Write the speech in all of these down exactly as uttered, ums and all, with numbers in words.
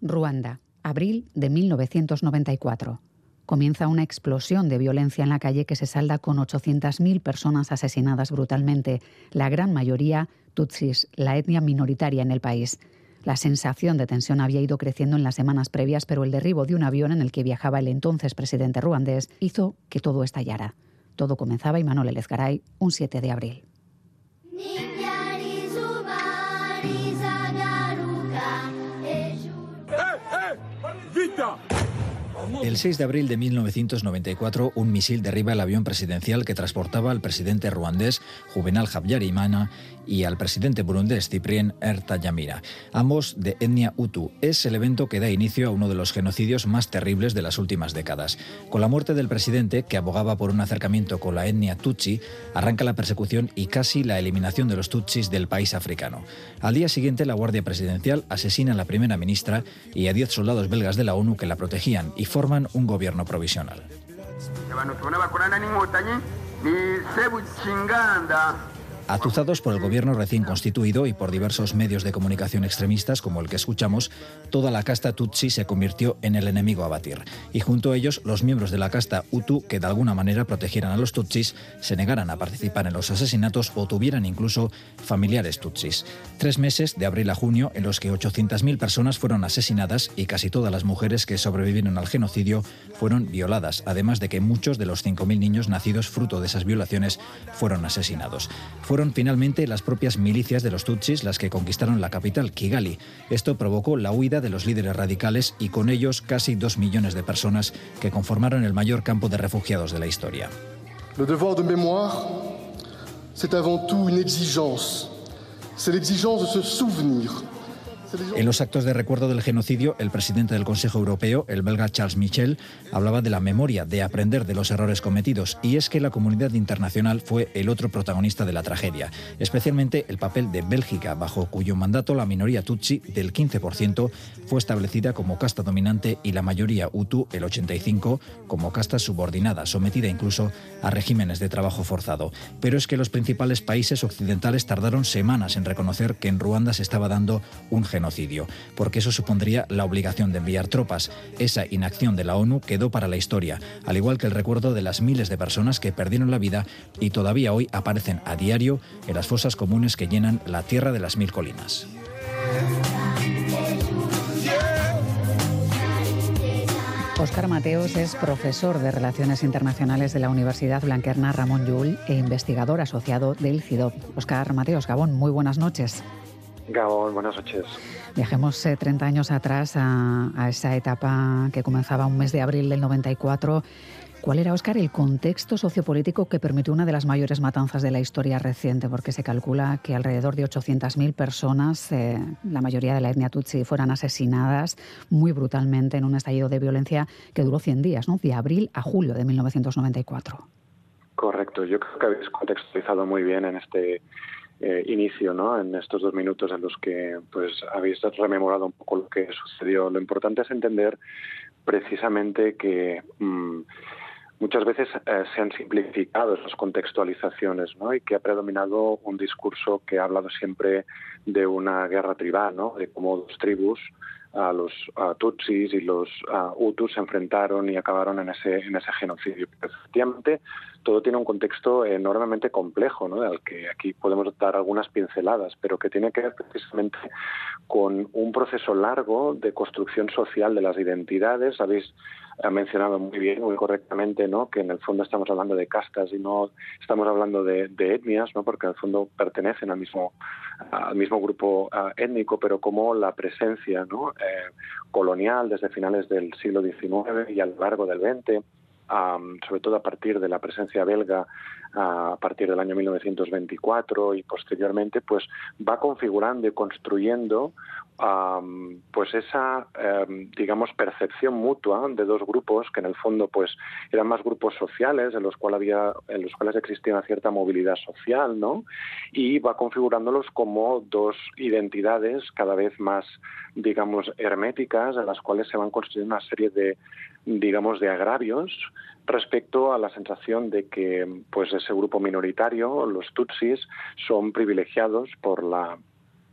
Ruanda, abril de mil novecientos noventa y cuatro. Comienza una explosión de violencia en la calle que se salda con ochocientas mil personas asesinadas brutalmente, la gran mayoría tutsis, la etnia minoritaria en el país. La sensación de tensión había ido creciendo en las semanas previas, pero el derribo de un avión en el que viajaba el entonces presidente ruandés hizo que todo estallara. Todo comenzaba, Imanol Elezgaray, un siete de abril. El seis de abril de mil novecientos noventa y cuatro, un misil derriba el avión presidencial que transportaba al presidente ruandés Juvenal Habyarimana y al presidente burundés Cyprien Ertajamira, ambos de etnia hutu. Es el evento que da inicio a uno de los genocidios más terribles de las últimas décadas. Con la muerte del presidente, que abogaba por un acercamiento con la etnia tutsi, arranca la persecución y casi la eliminación de los tutsis del país africano. Al día siguiente, la Guardia Presidencial asesina a la primera ministra y a diez soldados belgas de la ONU que la protegían y forman un gobierno provisional. Azuzados por el gobierno recién constituido y por diversos medios de comunicación extremistas como el que escuchamos, toda la casta tutsi se convirtió en el enemigo a batir. Y junto a ellos, los miembros de la casta hutu, que de alguna manera protegieran a los tutsis, se negaran a participar en los asesinatos o tuvieran incluso familiares tutsis. Tres meses, de abril a junio, en los que ochocientas mil personas fueron asesinadas y casi todas las mujeres que sobrevivieron al genocidio fueron violadas, además de que muchos de los cinco mil niños nacidos fruto de esas violaciones fueron asesinados. Fueron finalmente las propias milicias de los tutsis las que conquistaron la capital, Kigali. Esto provocó la huida de los líderes radicales y con ellos casi dos millones de personas que conformaron el mayor campo de refugiados de la historia. Le devoir de mémoire, c'est avant tout une exigence. C'est l'exigence de se souvenir. En los actos de recuerdo del genocidio, el presidente del Consejo Europeo, el belga Charles Michel, hablaba de la memoria, de aprender de los errores cometidos, y es que la comunidad internacional fue el otro protagonista de la tragedia, especialmente el papel de Bélgica, bajo cuyo mandato la minoría tutsi del quince por ciento fue establecida como casta dominante y la mayoría hutu, el ochenta y cinco por ciento, como casta subordinada, sometida incluso a regímenes de trabajo forzado. Pero es que los principales países occidentales tardaron semanas en reconocer que en Ruanda se estaba dando un genocidio. genocidio, porque eso supondría la obligación de enviar tropas. Esa inacción de la ONU quedó para la historia, al igual que el recuerdo de las miles de personas que perdieron la vida y todavía hoy aparecen a diario en las fosas comunes que llenan la tierra de las mil colinas. Óscar Mateos es profesor de Relaciones Internacionales de la Universidad Blanquerna Ramon Llull e investigador asociado del CIDOB. Óscar Mateos, Gabón, muy buenas noches. Gabón, buenas noches. Viajemos eh, treinta años atrás a, a esa etapa que comenzaba un mes de abril del noventa y cuatro. ¿Cuál era, Óscar, el contexto sociopolítico que permitió una de las mayores matanzas de la historia reciente? Porque se calcula que alrededor de ochocientas mil personas, eh, la mayoría de la etnia tutsi, fueran asesinadas muy brutalmente en un estallido de violencia que duró cien días, ¿no? De abril a julio de mil novecientos noventa y cuatro. Correcto. Yo creo que habéis contextualizado muy bien en este eh, inicio, ¿no? En estos dos minutos en los que pues habéis rememorado un poco lo que sucedió. Lo importante es entender precisamente que mmm, muchas veces eh, se han simplificado esas contextualizaciones, ¿no? Y que ha predominado un discurso que ha hablado siempre de una guerra tribal, ¿no? De cómo dos tribus, a los a tutsis y los a hutus, se enfrentaron y acabaron en ese en ese genocidio. Efectivamente, todo tiene un contexto enormemente complejo, ¿no? Al que aquí podemos dar algunas pinceladas, pero que tiene que ver precisamente con un proceso largo de construcción social de las identidades. Habéis ha mencionado muy bien, muy correctamente, ¿no? Que en el fondo estamos hablando de castas y no estamos hablando de, de etnias, ¿no? Porque en el fondo pertenecen al mismo al mismo grupo uh, étnico, pero como la presencia, ¿no? eh, colonial desde finales del siglo diecinueve y a lo largo del veinte, um, sobre todo a partir de la presencia belga uh, a partir del año mil novecientos veinticuatro y posteriormente, pues va configurando y construyendo Um, pues esa, um, digamos, percepción mutua de dos grupos que en el fondo pues eran más grupos sociales en los cuales había, en los cuales existía una cierta movilidad social, ¿no? Y va configurándolos como dos identidades cada vez más, digamos, herméticas, en las cuales se van construyendo una serie de, digamos, de agravios respecto a la sensación de que pues ese grupo minoritario, los tutsis, son privilegiados por la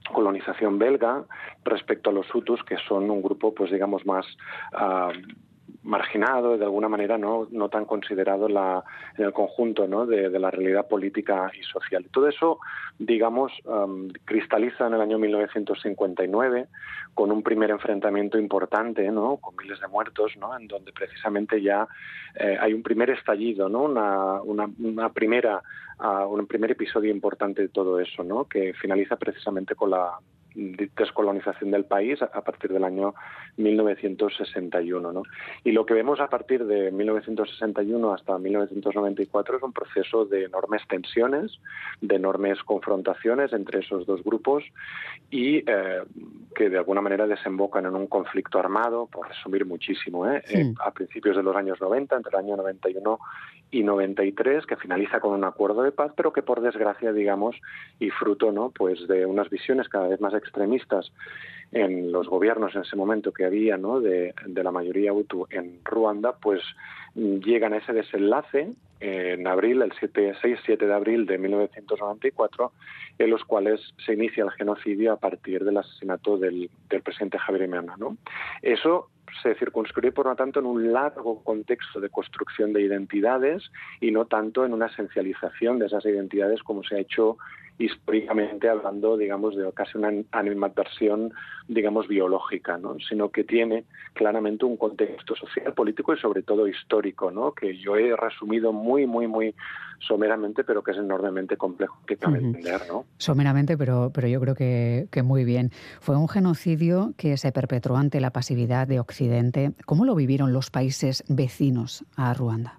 colonización belga respecto a los hutus, que son un grupo, pues digamos, más uh, marginado, de alguna manera no, no tan considerado en, la, en el conjunto, ¿no?, de, de la realidad política y social. Todo eso, digamos, um, cristaliza en el año mil novecientos cincuenta y nueve con un primer enfrentamiento importante, ¿no?, con miles de muertos, ¿no?, en donde precisamente ya eh, hay un primer estallido, ¿no?, una, una, una primera, uh, un primer episodio importante de todo eso, ¿no?, que finaliza precisamente con la descolonización del país a partir del año mil novecientos sesenta y uno, ¿no? Y lo que vemos a partir de mil novecientos sesenta y uno hasta mil novecientos noventa y cuatro es un proceso de enormes tensiones, de enormes confrontaciones entre esos dos grupos y eh, que de alguna manera desembocan en un conflicto armado, por resumir muchísimo, ¿eh? Sí. Eh, a principios de los años noventa, entre el año noventa y uno y noventa y tres, que finaliza con un acuerdo de paz, pero que por desgracia, digamos, y fruto, ¿no?, pues de unas visiones cada vez más extremistas en los gobiernos en ese momento que había, ¿no?, de, de la mayoría hutu en Ruanda, pues llegan a ese desenlace eh, en abril, el seis siete de abril de mil novecientos noventa y cuatro, en los cuales se inicia el genocidio a partir del asesinato del, del presidente Habyarimana, ¿no? Eso se circunscribe, por lo tanto, en un largo contexto de construcción de identidades y no tanto en una esencialización de esas identidades como se ha hecho históricamente, hablando, digamos, de casi una animadversión, digamos, biológica, ¿no?, sino que tiene claramente un contexto social, político y sobre todo histórico, ¿no?, que yo he resumido muy, muy, muy someramente, pero que es enormemente complejo que cabe uh-huh. entender, ¿no? Someramente, pero, pero yo creo que, que muy bien. Fue un genocidio que se perpetró ante la pasividad de Occidente. ¿Cómo lo vivieron los países vecinos a Ruanda?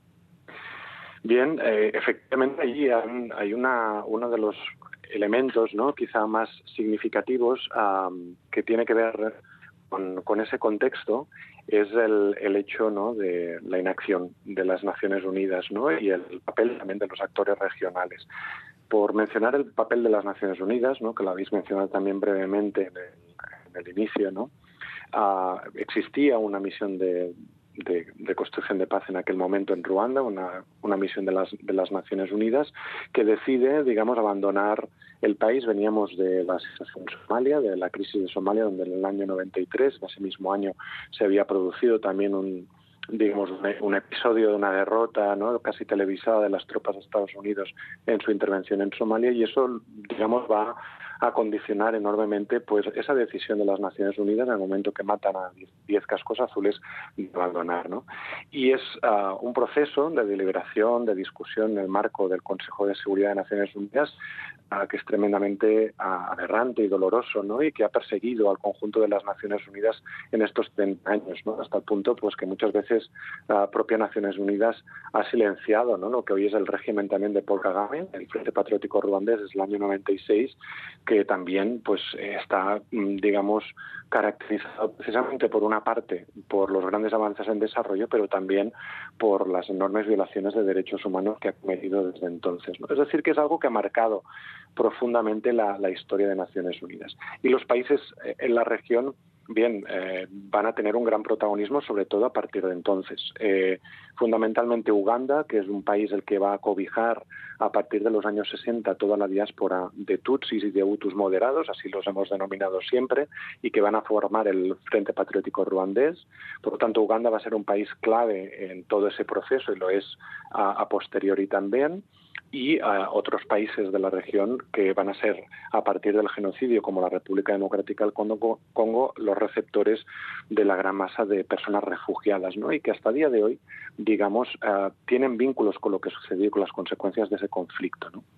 Bien, eh, efectivamente allí hay, hay una, uno de los elementos, ¿no?, quizá más significativos um, que tiene que ver con, con ese contexto, es el, el hecho, ¿no?, de la inacción de las Naciones Unidas, ¿no?, y el papel también de los actores regionales. Por mencionar el papel de las Naciones Unidas, ¿no?, que lo habéis mencionado también brevemente en el, en el inicio, ¿no?, uh, existía una misión de De, de construcción de paz en aquel momento en Ruanda, una, una misión de las, de las Naciones Unidas, que decide, digamos, abandonar el país. Veníamos de la situación en Somalia, de la crisis de Somalia, donde en el año noventa y tres, en ese mismo año, se había producido también un, digamos, un, un episodio de una derrota, ¿no?, casi televisada de las tropas de Estados Unidos en su intervención en Somalia, y eso, digamos, va a condicionar enormemente, pues, esa decisión de las Naciones Unidas en el momento que matan a diez cascos azules de abandonar, ¿no? Y es uh, un proceso de deliberación, de discusión en el marco del Consejo de Seguridad de Naciones Unidas uh, que es tremendamente uh, aberrante y doloroso, ¿no?, y que ha perseguido al conjunto de las Naciones Unidas en estos treinta años, ¿no?, hasta el punto, pues, que muchas veces la uh, propia Naciones Unidas ha silenciado, ¿no?, lo que hoy es el régimen también de Paul Kagame, el Frente Patriótico Ruandés desde el año noventa y seis, que también, pues, está, digamos, caracterizado precisamente por una parte por los grandes avances en desarrollo, pero también por las enormes violaciones de derechos humanos que ha cometido desde entonces, ¿no? Es decir, que es algo que ha marcado profundamente la, la historia de Naciones Unidas. Y los países en la región, bien, eh, van a tener un gran protagonismo, sobre todo a partir de entonces. Eh, fundamentalmente Uganda, que es un país el que va a cobijar a partir de los años sesenta toda la diáspora de Tutsis y de Hutus moderados, así los hemos denominado siempre, y que van a formar el Frente Patriótico Ruandés. Por lo tanto, Uganda va a ser un país clave en todo ese proceso y lo es a, a posteriori también. Y a otros países de la región que van a ser, a partir del genocidio, como la República Democrática del Congo, Congo, los receptores de la gran masa de personas refugiadas, ¿no?, y que hasta el día de hoy, digamos, uh, tienen vínculos con lo que sucedió y con las consecuencias de ese conflicto, ¿no?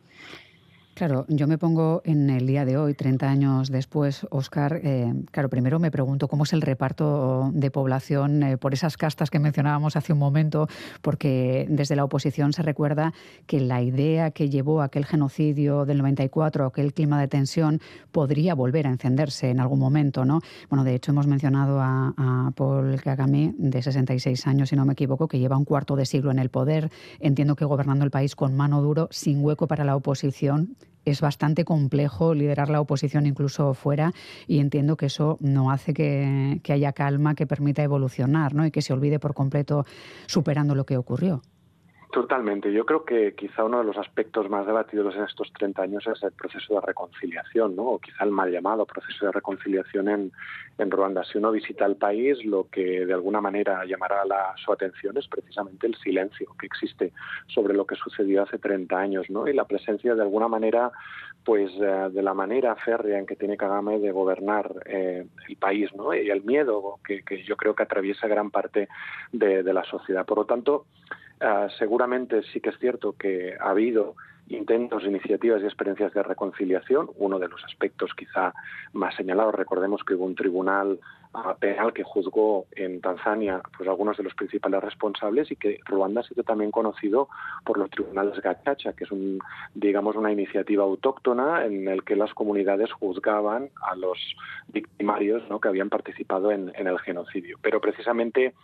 Claro, yo me pongo en el día de hoy, treinta años después, Óscar. Eh, claro, primero me pregunto cómo es el reparto de población eh, por esas castas que mencionábamos hace un momento, porque desde la oposición se recuerda que la idea que llevó a aquel genocidio del noventa y cuatro, aquel clima de tensión, podría volver a encenderse en algún momento, ¿no? Bueno, de hecho hemos mencionado a, a Paul Kagame, de sesenta y seis años, si no me equivoco, que lleva un cuarto de siglo en el poder. Entiendo que gobernando el país con mano duro, sin hueco para la oposición. Es bastante complejo liderar la oposición incluso fuera, y entiendo que eso no hace que, que haya calma que permita evolucionar, ¿no?, y que se olvide por completo superando lo que ocurrió. Totalmente. Yo creo que quizá uno de los aspectos más debatidos en estos treinta años es el proceso de reconciliación, ¿no? O quizá el mal llamado proceso de reconciliación en, en Ruanda. Si uno visita el país, lo que de alguna manera llamará la, su atención es precisamente el silencio que existe sobre lo que sucedió hace treinta años, ¿no? Y la presencia de alguna manera, pues uh, de la manera férrea en que tiene Kagame de gobernar eh, el país, ¿no? Y el miedo que, que yo creo que atraviesa gran parte de, de la sociedad. Por lo tanto, Uh, seguramente sí que es cierto que ha habido intentos, iniciativas y experiencias de reconciliación. Uno de los aspectos quizá más señalados, recordemos que hubo un tribunal uh, penal que juzgó en Tanzania pues algunos de los principales responsables, y que Ruanda ha sido también conocido por los tribunales Gacaca, que es un, digamos, una iniciativa autóctona en el que las comunidades juzgaban a los victimarios, ¿no?, que habían participado en, en el genocidio. Pero precisamente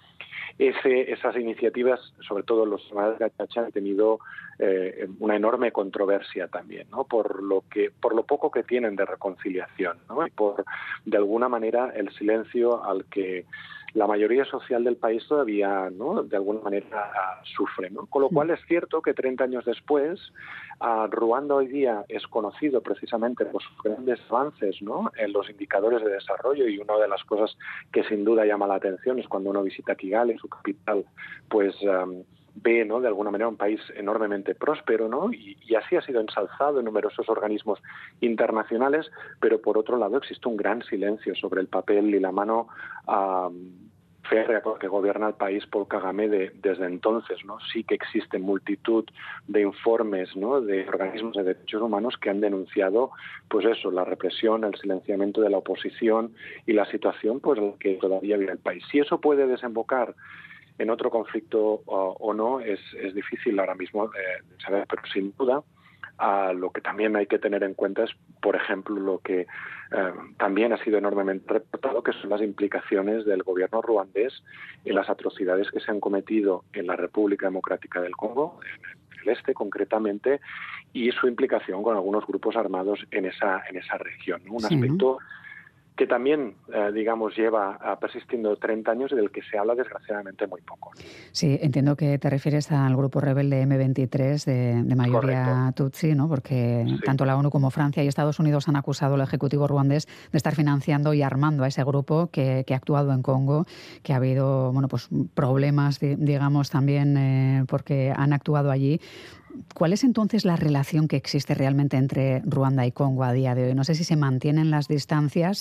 Ese, esas iniciativas, sobre todo los tribunales Gacaca, han tenido eh, una enorme controversia también, ¿no? Por lo que, por lo poco que tienen de reconciliación, ¿no? Y por, de alguna manera, el silencio al que la mayoría social del país todavía, ¿no?, de alguna manera sufre, ¿no? Con lo cual es cierto que treinta años después, uh, Ruanda hoy día es conocido precisamente por sus grandes avances, ¿no?, en los indicadores de desarrollo, y una de las cosas que sin duda llama la atención es cuando uno visita Kigali, su capital, pues um, ve, ¿no?, de alguna manera un país enormemente próspero, ¿no? Y, y así ha sido ensalzado en numerosos organismos internacionales, pero por otro lado existe un gran silencio sobre el papel y la mano uh, férrea que gobierna el país por Kagame de, desde entonces, ¿no? Sí que existen multitud de informes, ¿no?, de organismos de derechos humanos que han denunciado, pues eso, la represión, el silenciamiento de la oposición y la situación, pues, en la que todavía vive el país. Si eso puede desembocar en otro conflicto o, o no, es, es difícil ahora mismo eh, saber, pero sin duda uh, lo que también hay que tener en cuenta es, por ejemplo, lo que eh, también ha sido enormemente reportado, que son las implicaciones del gobierno ruandés en las atrocidades que se han cometido en la República Democrática del Congo, en el este concretamente, y su implicación con algunos grupos armados en esa, en esa región, ¿no? Un sí, aspecto ¿no?, que también, eh, digamos, lleva uh, persistiendo treinta años y del que se habla desgraciadamente muy poco. Sí, entiendo que te refieres al grupo rebelde eme veintitrés de, de mayoría Correcto. tutsi, ¿no? Porque Sí. tanto la ONU como Francia y Estados Unidos han acusado al Ejecutivo ruandés de estar financiando y armando a ese grupo que, que ha actuado en Congo, que ha habido, bueno, pues problemas, digamos, también eh, porque han actuado allí. ¿Cuál es entonces la relación que existe realmente entre Ruanda y Congo a día de hoy? No sé si se mantienen las distancias,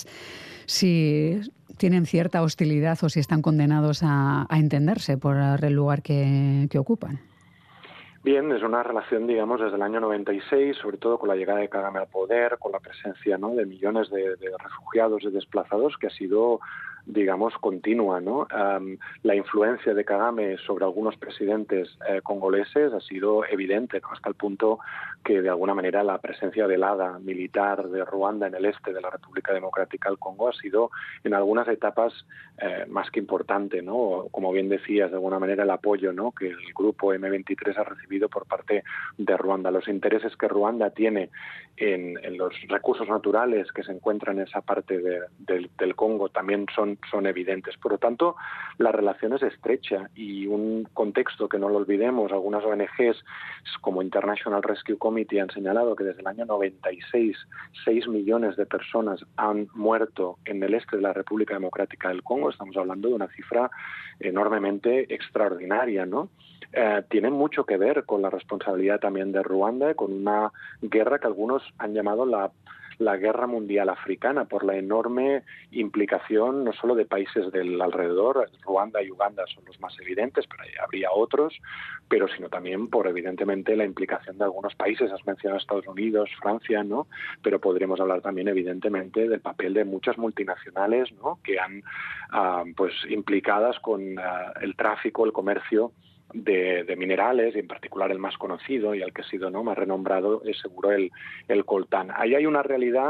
si tienen cierta hostilidad o si están condenados a, a entenderse por el lugar que, que ocupan. Bien, es una relación, digamos, desde el año noventa y seis, sobre todo con la llegada de Kagame al poder, con la presencia, ¿no?, de millones de, de refugiados y desplazados, que ha sido, digamos, continua, ¿no? Um, la influencia de Kagame sobre algunos presidentes eh, congoleses ha sido evidente, ¿no?, hasta el punto que, de alguna manera, la presencia velada militar de Ruanda en el este de la República Democrática del Congo ha sido, en algunas etapas, eh, más que importante, ¿no? Como bien decías, de alguna manera, el apoyo, ¿no?, que el grupo eme veintitrés ha recibido por parte de Ruanda. Los intereses que Ruanda tiene en, en los recursos naturales que se encuentran en esa parte de, de, del Congo también son, son evidentes. Por lo tanto, la relación es estrecha, y un contexto que no lo olvidemos, algunas O N Ges como International Rescue Committee han señalado que desde el año noventa y seis, seis millones de personas han muerto en el este de la República Democrática del Congo. Estamos hablando de una cifra enormemente extraordinaria, ¿no? Eh, tiene mucho que ver con la responsabilidad también de Ruanda, con una guerra que algunos han llamado la, la guerra mundial africana, por la enorme implicación no solo de países del alrededor. Ruanda y Uganda son los más evidentes, pero habría otros, pero sino también por, evidentemente, la implicación de algunos países. Has mencionado Estados Unidos, Francia, ¿no? Pero podríamos hablar también, evidentemente, del papel de muchas multinacionales, ¿no?, que han uh, pues implicadas con uh, el tráfico, el comercio De, de minerales, y en particular el más conocido y el que ha sido, ¿no?, más renombrado es seguro el, el coltán. Ahí hay una realidad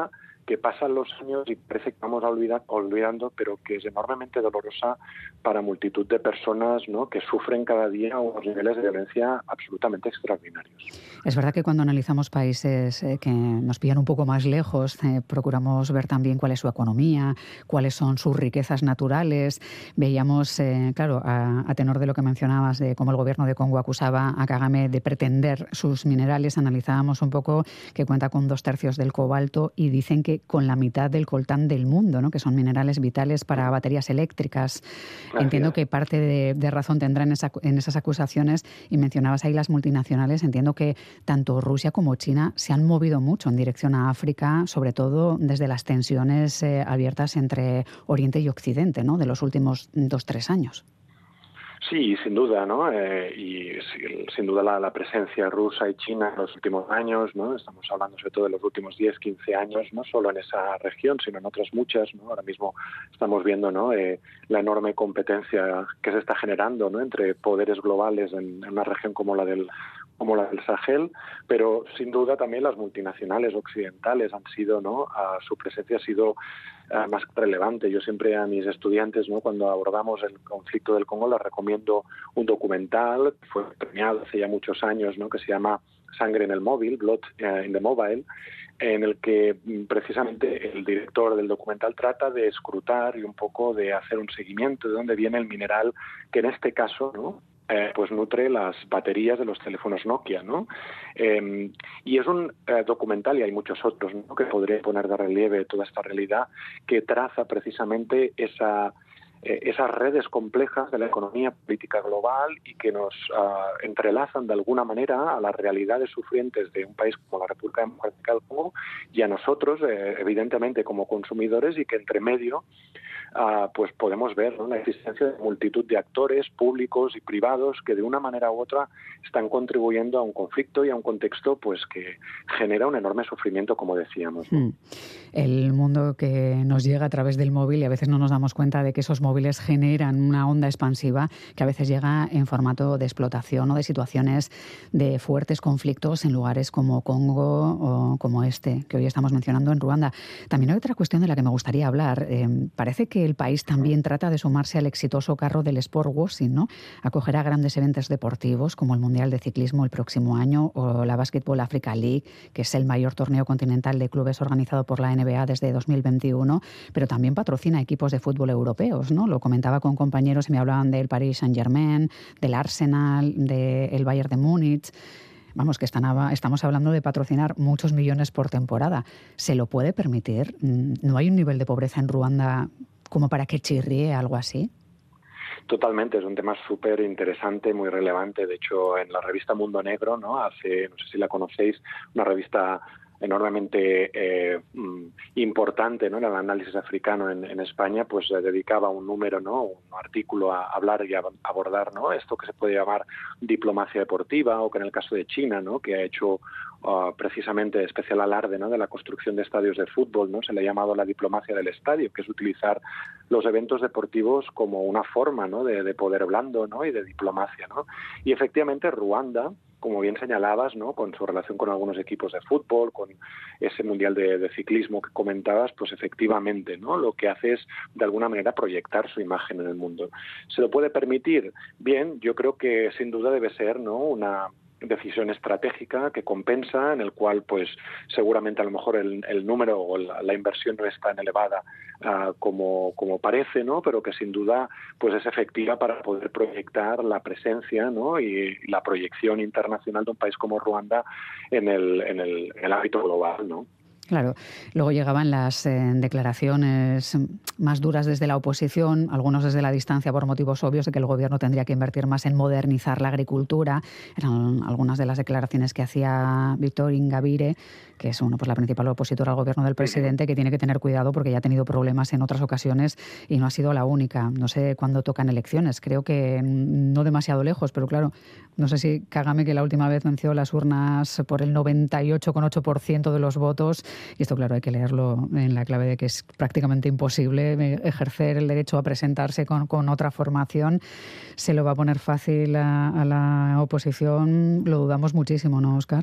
que pasan los años y parece que vamos a olvidar, olvidando, pero que es enormemente dolorosa para multitud de personas, ¿no?, que sufren cada día unos niveles de violencia absolutamente extraordinarios. Es verdad que cuando analizamos países eh, que nos pillan un poco más lejos, eh, procuramos ver también cuál es su economía, cuáles son sus riquezas naturales. Veíamos, eh, claro, a, a tenor de lo que mencionabas, de cómo el gobierno de Congo acusaba a Kagame de pretender sus minerales, analizábamos un poco que cuenta con dos tercios del cobalto y dicen que con la mitad del coltán del mundo, ¿no?, que son minerales vitales para baterías eléctricas. Gracias. Entiendo que parte de, de razón tendrá en, esa, en esas acusaciones, y mencionabas ahí las multinacionales. Entiendo que tanto Rusia como China se han movido mucho en dirección a África, sobre todo desde las tensiones eh, abiertas entre Oriente y Occidente, ¿no?, de los últimos dos, tres años. Sí, sin duda, ¿no? Eh, y sin duda la, la presencia rusa y china en los últimos años, ¿no? Estamos hablando sobre todo de los últimos diez, quince años, no solo en esa región, sino en otras muchas, ¿no? Ahora mismo estamos viendo, ¿no?, eh, la enorme competencia que se está generando, ¿no?, entre poderes globales en, en una región como la del como la del Sahel, pero sin duda también las multinacionales occidentales han sido, ¿no?, a su presencia ha sido uh, más relevante. Yo siempre a mis estudiantes, ¿no?, cuando abordamos el conflicto del Congo, les recomiendo un documental que fue premiado hace ya muchos años, ¿no?, que se llama Sangre en el móvil, Blood uh, in the Mobile, en el que precisamente el director del documental trata de escrutar y un poco de hacer un seguimiento de dónde viene el mineral que en este caso, ¿no?, Eh, pues nutre las baterías de los teléfonos Nokia, ¿no? Eh, y es un eh, documental, y hay muchos otros, ¿no?, que podría poner de relieve toda esta realidad, que traza precisamente esa, eh, esas redes complejas de la economía política global y que nos uh, entrelazan de alguna manera a las realidades sufrientes de un país como la República Democrática del Congo y a nosotros, eh, evidentemente, como consumidores, y que entre medio Uh, pues podemos ver, ¿no?, la existencia de multitud de actores públicos y privados que de una manera u otra están contribuyendo a un conflicto y a un contexto pues que genera un enorme sufrimiento, como decíamos, ¿no? Mm. El mundo que nos llega a través del móvil, y a veces no nos damos cuenta de que esos móviles generan una onda expansiva que a veces llega en formato de explotación o de situaciones de fuertes conflictos en lugares como Congo o como este que hoy estamos mencionando en Ruanda. También hay otra cuestión de la que me gustaría hablar. Eh, parece que el país también trata de sumarse al exitoso carro del sport washing, ¿no? Acogerá grandes eventos deportivos como el Mundial de Ciclismo el próximo año o la Basketball Africa League, que es el mayor torneo continental de clubes organizado por la N B A desde dos mil veintiuno, pero también patrocina equipos de fútbol europeos, ¿no? Lo comentaba con compañeros y me hablaban del Paris Saint-Germain, del Arsenal, del Bayern de Múnich. Vamos, que están, estamos hablando de patrocinar muchos millones por temporada. ¿Se lo puede permitir? ¿No hay un nivel de pobreza en Ruanda como para que chirríe algo así? Totalmente, es un tema súper interesante, muy relevante. De hecho, en la revista Mundo Negro, ¿no?, hace, no sé si la conocéis, una revista enormemente eh, importante, ¿no?, en el análisis africano en, en España, pues eh, dedicaba un número, ¿no?, un artículo a hablar y a abordar, ¿no?, esto que se puede llamar diplomacia deportiva, o que en el caso de China, ¿no?, que ha hecho uh, precisamente especial alarde, ¿no?, de la construcción de estadios de fútbol, ¿no?, se le ha llamado la diplomacia del estadio, que es utilizar los eventos deportivos como una forma, ¿no?, de, de poder blando, ¿no?, y de diplomacia, ¿no? Y efectivamente Ruanda, como bien señalabas, ¿no?, con su relación con algunos equipos de fútbol, con ese mundial de, de ciclismo que comentabas, pues efectivamente, ¿no?, lo que hace es de alguna manera proyectar su imagen en el mundo. ¿Se lo puede permitir? Bien, yo creo que sin duda debe ser, ¿no?, una decisión estratégica que compensa, en el cual pues seguramente a lo mejor el, el número o la, la inversión no es tan elevada uh, como, como parece, ¿no?, pero que sin duda pues es efectiva para poder proyectar la presencia, ¿no?, y, y la proyección internacional de un país como Ruanda en el, en el, en el ámbito global, ¿no? Claro, luego llegaban las eh, declaraciones más duras desde la oposición, algunos desde la distancia por motivos obvios de que el gobierno tendría que invertir más en modernizar la agricultura. Eran algunas de las declaraciones que hacía Víctor Ingabire, que es uno, pues la principal opositora al gobierno del presidente, que tiene que tener cuidado porque ya ha tenido problemas en otras ocasiones y no ha sido la única. No sé cuándo tocan elecciones, creo que no demasiado lejos, pero claro, no sé si Kagame, que la última vez venció las urnas por el noventa y ocho coma ocho por ciento de los votos, y esto claro hay que leerlo en la clave de que es prácticamente imposible ejercer el derecho a presentarse con, con otra formación, se lo va a poner fácil a, a la oposición, lo dudamos muchísimo, ¿no, Óscar?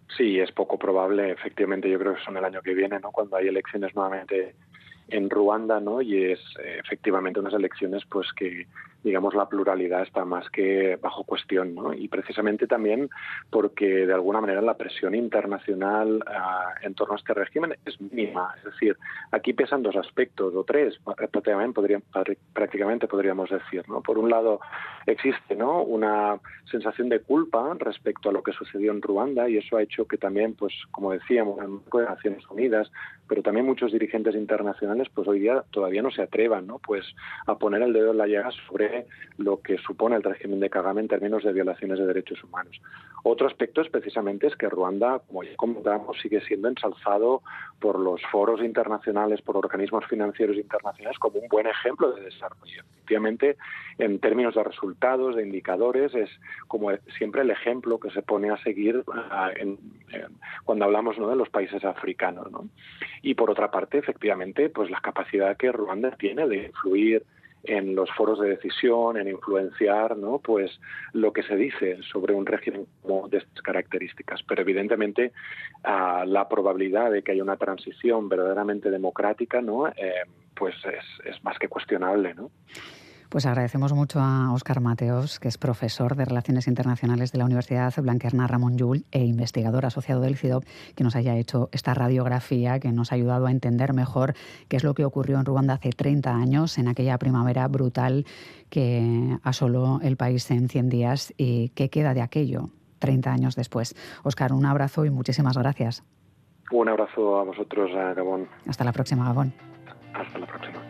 Sí, es poco probable. Efectivamente, yo creo que son el año que viene, ¿no? Cuando hay elecciones nuevamente en Ruanda, ¿no? Y es eh, efectivamente unas elecciones pues que, digamos, la pluralidad está más que bajo cuestión, ¿no? Y precisamente también porque de alguna manera la presión internacional uh, en torno a este régimen es mínima. Es decir, aquí pesan dos aspectos, o tres, prácticamente, podríamos, prácticamente podríamos decir, ¿no? Por un lado, existe, ¿no?, una sensación de culpa respecto a lo que sucedió en Ruanda, y eso ha hecho que también, pues, como decíamos, en el marco de Naciones Unidas, pero también muchos dirigentes internacionales, pues hoy día todavía no se atrevan, ¿no?, pues a poner el dedo en la llaga sobre lo que supone el régimen de Kagame en términos de violaciones de derechos humanos. Otro aspecto es precisamente es que Ruanda, como ya comentamos, sigue siendo ensalzado por los foros internacionales, por organismos financieros internacionales, como un buen ejemplo de desarrollo. Efectivamente, en términos de resultados, de indicadores, es como siempre el ejemplo que se pone a seguir uh, en, en, cuando hablamos, ¿no?, de los países africanos, ¿no? Y por otra parte, efectivamente, pues la capacidad que Ruanda tiene de influir en los foros de decisión, en influenciar, ¿no?, pues lo que se dice sobre un régimen como de estas características. Pero evidentemente uh, la probabilidad de que haya una transición verdaderamente democrática, ¿no?, eh, pues es, es más que cuestionable, ¿no? Pues agradecemos mucho a Óscar Mateos, que es profesor de Relaciones Internacionales de la Universidad Blanquerna Ramon Llull e investigador asociado del CIDOB, que nos haya hecho esta radiografía, que nos ha ayudado a entender mejor qué es lo que ocurrió en Ruanda hace treinta años, en aquella primavera brutal que asoló el país en cien días y qué queda de aquello treinta años después. Óscar, un abrazo y muchísimas gracias. Un abrazo a vosotros, a Gabón. Hasta la próxima, Gabón. Hasta la próxima.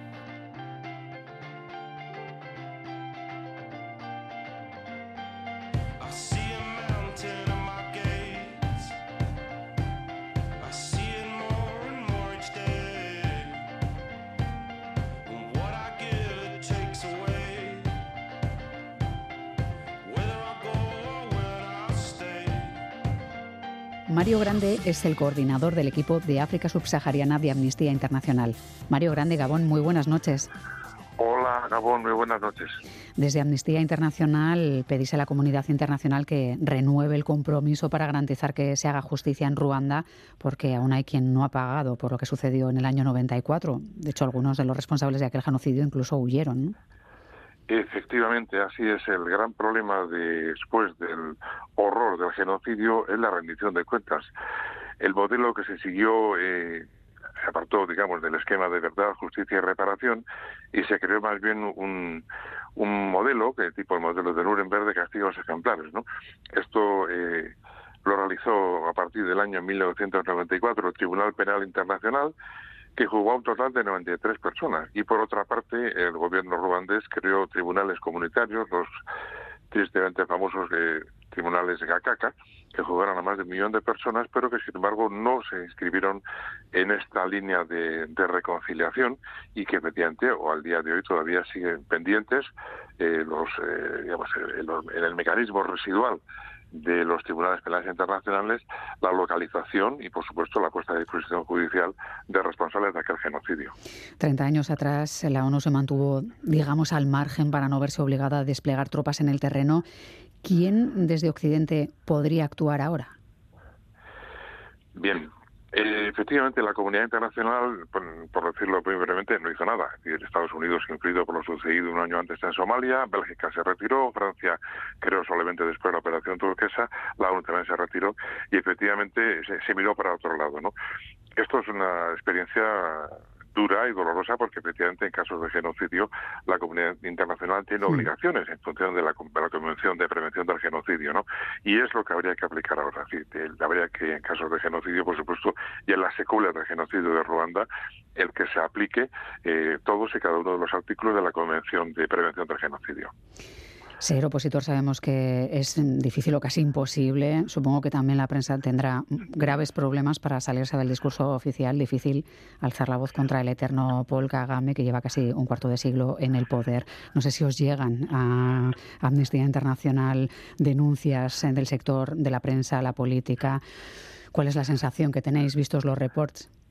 Mario Grande es el coordinador del equipo de África Subsahariana de Amnistía Internacional. Mario Grande, Gabón, muy buenas noches. Hola, Gabón, muy buenas noches. Desde Amnistía Internacional pedís a la comunidad internacional que renueve el compromiso para garantizar que se haga justicia en Ruanda, porque aún hay quien no ha pagado por lo que sucedió en el año noventa y cuatro. De hecho, algunos de los responsables de aquel genocidio incluso huyeron, ¿no? Efectivamente, así es. El gran problema de, después del horror del genocidio es la rendición de cuentas. El modelo que se siguió eh, se apartó, digamos, del esquema de verdad, justicia y reparación, y se creó más bien un, un modelo, que tipo el modelo de Nuremberg, de castigos ejemplares, ¿no? Esto eh, lo realizó a partir del año mil novecientos noventa y cuatro el Tribunal Penal Internacional, que juzgó a un total de noventa y tres personas. Y por otra parte, el gobierno ruandés creó tribunales comunitarios, los tristemente famosos eh, tribunales de Gacaca, que juzgaron a más de un millón de personas, pero que sin embargo no se inscribieron en esta línea de, de reconciliación, y que efectivamente, o al día de hoy, todavía siguen pendientes eh, los, eh, digamos, en el, el mecanismo residual de los tribunales penales internacionales, la localización y, por supuesto, la puesta a disposición judicial de responsables de aquel genocidio. Treinta años atrás, la ONU se mantuvo, digamos, al margen para no verse obligada a desplegar tropas en el terreno. ¿Quién desde Occidente podría actuar ahora? Bien. Eh, efectivamente, la comunidad internacional, por, por decirlo muy brevemente, no hizo nada. Es decir, Estados Unidos, influido por lo sucedido un año antes en Somalia, Bélgica se retiró, Francia creó solamente después la operación turquesa, la ONU también se retiró, y efectivamente se, se miró para otro lado, ¿no? Esto es una experiencia dura y dolorosa, porque efectivamente en casos de genocidio la comunidad internacional tiene sí. obligaciones en función de la, de la Convención de Prevención del Genocidio, ¿no? Y es lo que habría que aplicar ahora. Sí, habría que, en casos de genocidio, por supuesto, y en las secuelas del genocidio de Ruanda, el que se aplique eh, todos y cada uno de los artículos de la Convención de Prevención del Genocidio. Ser opositor sabemos que es difícil o casi imposible. Supongo que también la prensa tendrá graves problemas para salirse del discurso oficial. Difícil alzar la voz contra el eterno Paul Kagame, que lleva casi un cuarto de siglo en el poder. No sé si os llegan a Amnistía Internacional denuncias del sector de la prensa, la política. ¿Cuál es la sensación que tenéis vistos los reports?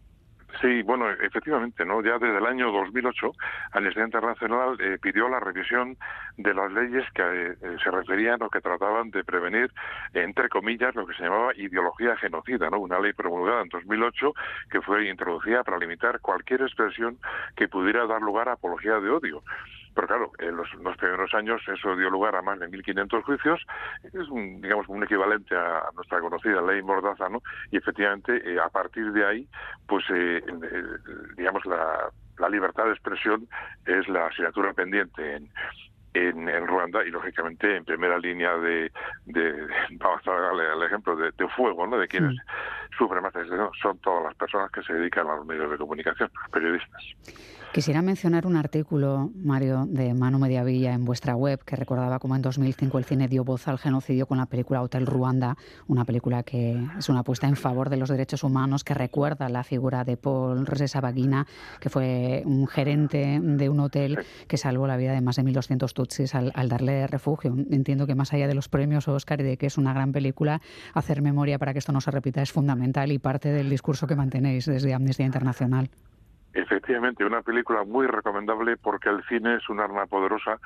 Sí, bueno, efectivamente, ¿no? Ya desde el año dos mil ocho, Amnistía Internacional eh, pidió la revisión de las leyes que eh, se referían o que trataban de prevenir, eh, entre comillas, lo que se llamaba ideología genocida, ¿no? Una ley promulgada en dos mil ocho que fue introducida para limitar cualquier expresión que pudiera dar lugar a apología de odio. Pero claro, en los, los primeros años eso dio lugar a más de mil quinientos juicios, es un, digamos un equivalente a nuestra conocida ley Mordaza, ¿no? Y efectivamente, eh, a partir de ahí, pues eh, eh, digamos la, la libertad de expresión es la asignatura pendiente en En, en Ruanda y lógicamente en primera línea de, de, de vamos a darle el ejemplo de, de fuego, ¿no? De quienes sí. sufren más agresión son todas las personas que se dedican a los medios de comunicación, los periodistas. Quisiera mencionar un artículo, Mario, de Manu Mediavilla en vuestra web que recordaba cómo en dos mil cinco el cine dio voz al genocidio con la película Hotel Ruanda, una película que es una apuesta en favor de los derechos humanos, que recuerda la figura de Paul Rusesabagina, que fue un gerente de un hotel sí. que salvó la vida de más de mil doscientos tutsis al, al darle refugio. Entiendo que más allá de los premios Oscar y de que es una gran película, hacer memoria para que esto no se repita es fundamental y parte del discurso que mantenéis desde Amnistía Internacional. Efectivamente, una película muy recomendable porque el cine es un arma poderosa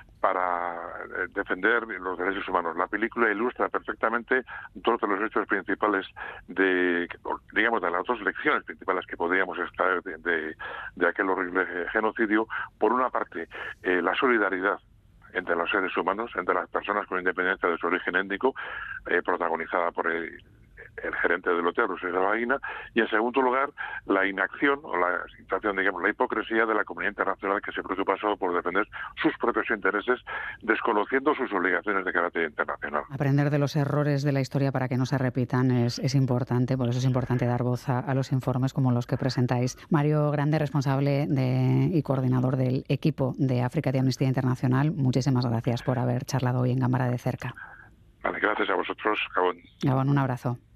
para defender los derechos humanos. La película ilustra perfectamente dos de los hechos principales de, digamos, de las dos lecciones principales que podríamos extraer de, de, de aquel horrible genocidio. Por una parte, eh, la solidaridad entre los seres humanos, entre las personas con independencia de su origen étnico, eh, protagonizada por el el gerente del hotel, Rusesabagina, y en segundo lugar, la inacción o la situación, digamos, la hipocresía de la comunidad internacional que se preocupa solo por defender sus propios intereses, desconociendo sus obligaciones de carácter internacional. Aprender de los errores de la historia para que no se repitan es, es importante, por eso es importante dar voz a, a los informes como los que presentáis. Mario Grande, responsable de, y coordinador del equipo de África de Amnistía Internacional, muchísimas gracias por haber charlado hoy en Cámara de Cerca. Vale, gracias a vosotros, Gabón. Gabón, un abrazo.